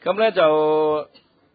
咁咧就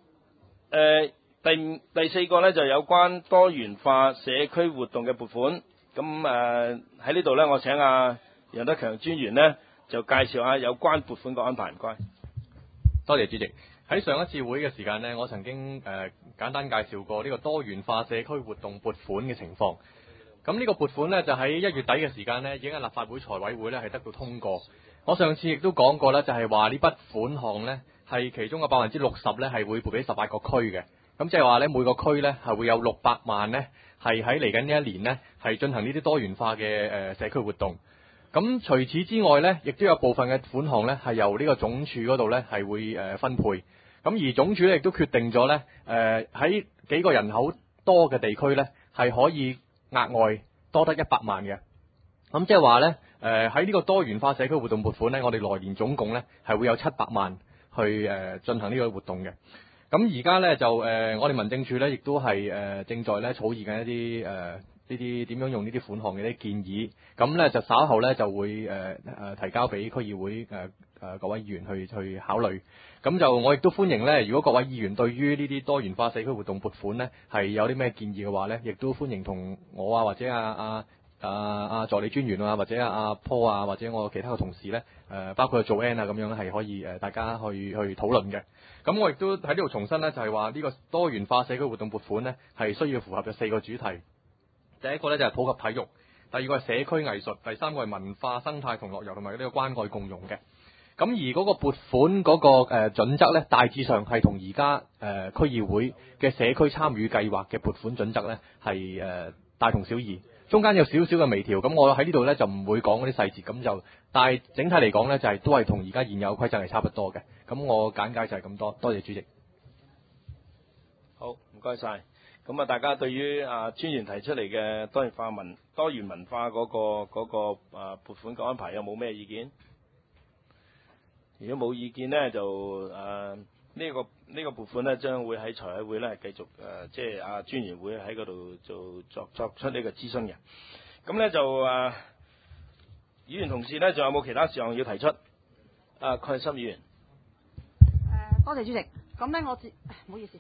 第四個咧就有關多元化社區活動嘅撥款。咁喺呢度咧，我請楊德強專員咧就介紹下有關撥款嘅安排，唔該。 多謝主席。喺上一次會嘅時間呢，我曾經簡單介紹過呢個多元化社區活動撥款嘅情況。咁呢個撥款呢，就喺1月底嘅時間呢，已經喺立法會財委會呢係得到通過。我上次亦都講過呢，就係話呢筆款項呢係其中嘅60%呢係會撥俾18個區嘅。咁即係話呢，每個區呢係會有600萬呢係喺嚟緊呢一年呢係進行呢啲多元化嘅社區活動。咁除此之外呢，亦都有部分嘅款項呢係由呢個總署嗰度呢係會分配。咁而總署咧亦都決定咗咧，喺幾個人口多嘅地區咧，係可以額外多得100萬嘅。咁即係話咧，喺呢個多元化社區活動撥款咧，我哋來年總共咧係會有700萬去進行呢個活動嘅。咁而家咧就我哋民政處咧亦都係正在咧草擬緊一啲呢啲點樣用呢啲款項嘅啲建議。咁咧就稍後咧就會提交俾區議會各位議員去考慮。咁就我亦都歡迎咧，如果各位議員對於呢啲多元化社區活動撥款咧係有啲咩建議嘅話咧，亦都歡迎同我或者助理專員或者阿 Paul 或者我其他嘅同事咧，包括做 N 咁樣係可以大家去討論嘅。咁我亦都喺呢度重申咧，就係話呢個多元化社區活動撥款咧係需要符合嘅4個主題。第一個咧就係普及體育，第二個係社區藝術，第三個係文化生態同樂遊同埋呢個關愛共融嘅。咁而嗰個撥款嗰個準則咧，大致上係同而家區議會嘅社區參與計劃嘅撥款準則咧係大同小異，中間有少少嘅微調。咁我喺呢度咧就唔會講嗰啲細節，咁就但係整體嚟講咧就係都係同而家現有規則係差不多嘅。咁我簡介就係咁多，多謝主席。 好，唔該晒。咁大家對於專員提出嚟嘅多元文化嗰個撥款嘅安排有冇咩意見？如果冇意見呢，就呢個撥款呢將會喺財委會呢繼續即係專員會喺嗰度作出呢個諮詢嘅。咁呢就議員同事呢，仲有冇其他事項要提出？蓋心議員。 多謝主席。咁呢，唔好意思。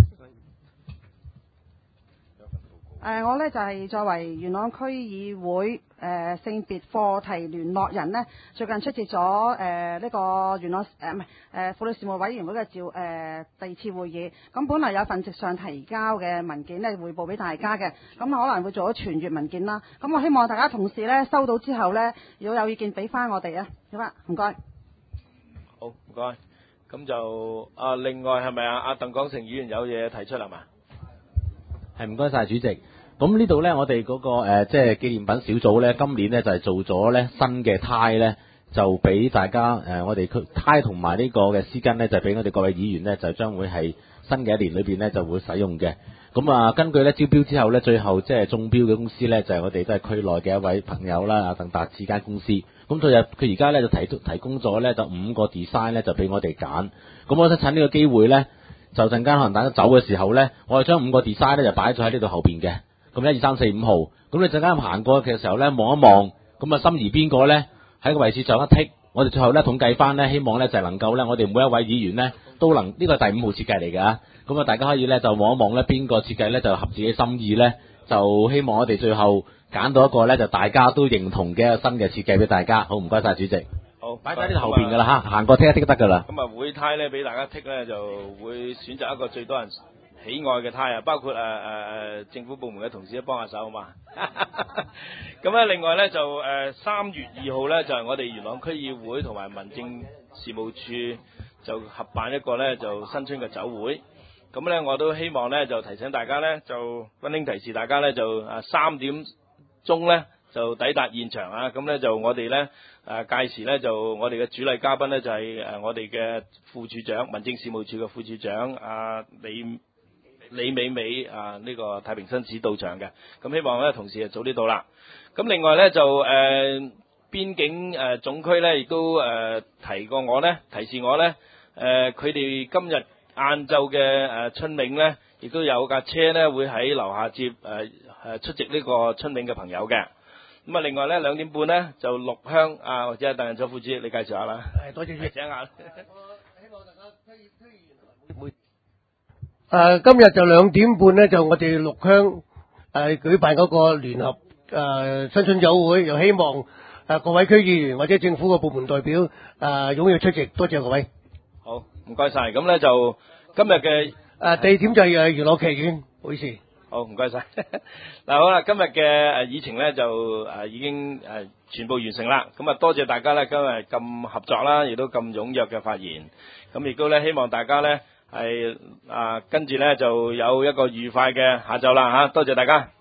我呢就係作為元朗區議會性別課題聯絡人呢，最近出席咗呢個元朗婦女事務委員會嘅第2次會議。咁本來有份直上提交嘅文件呢匯報俾大家嘅，咁可能會做咗傳閱文件啦。咁我希望大家同事呢收到之後呢，如果有意見俾翻我哋啊，好啦，唔該。 好，唔該。咁就另外係咪阿鄧廣成議員有嘢提出係嘛？ 係，唔該晒主席。咁呢度呢，我哋嗰個即係紀念品小組呢，今年呢就係做咗呢新嘅呔呢，就俾大家我哋呔同埋呢個嘅絲巾呢，就俾我哋各位議員呢，就將會係新嘅一年裏邊呢就會使用嘅。咁根據呢招標之後呢，最後即係中標嘅公司呢，就係我哋都係區內嘅一位朋友啦，鄧達智間公司。咁佢而家呢就提供咗呢就5個 design 呢，就俾我哋揀。咁我想趁呢個機會呢，就陣間可能大家走嘅時候呢，我哋將5個 design 呢就擺咗喺呢度後邊嘅。咁1、2、3、4、5號，咁你陣間行過嘅時候呢，望一望，咁心儀邊個呢？喺個位置上一剔，我哋最後呢統計翻呢，希望呢就係能夠呢，我哋每一位議員呢都能，呢個係第5號設計嚟㗎。咁大家可以呢就望一望呢邊個設計呢就合自己心意呢，就希望我哋最後揀到一個呢就大家都認同嘅新嘅設計俾大家。好，唔該晒主席。 好， 擺喺呢度後邊㗎啦嚇，行過剔一剔得㗎啦。 咁會呔呢俾大家剔呢，就會選擇一個最多人喜愛嘅呔包括政府部門嘅同事都幫下手啊嘛。咁咧另外咧就3月2號咧就係我哋元朗區議會同埋民政事務處就合辦一個咧就新春嘅酒會。咁咧我都希望咧就提醒大家咧就溫馨提示大家咧就3點鐘咧就抵達現場啊。咁咧就我哋咧屆時咧就我哋嘅主禮嘉賓咧就係我哋嘅副處長，民政事務處嘅副處長李美美呢個太平紳士到場嘅。咁希望咧同事早啲到啦。咁另外咧就邊境總區咧亦都提示我咧佢哋今日晏晝嘅春茗咧亦都有架車咧會喺樓下接出席呢個春茗嘅朋友嘅。咁另外咧2點半咧就六鄉或者鄧仁佐副主席你介紹下啦。 多謝主席。 請下。 希望大家今日就2點半咧，就我哋六鄉舉辦嗰個聯合新春酒會，又希望各位區議員或者政府嘅部門代表踴躍出席，多謝各位。 好，唔該晒。咁咧就今日嘅地點就係元朗劇院，唔好意思。 好，唔該晒。嗱，好啦，今日嘅議程咧就已經全部完成啦。咁啊，多謝大家咧今日咁合作啦，亦都咁踴躍嘅發言。咁亦都咧希望大家咧係跟住咧就有一個愉快嘅下晝啦嚇。多謝大家。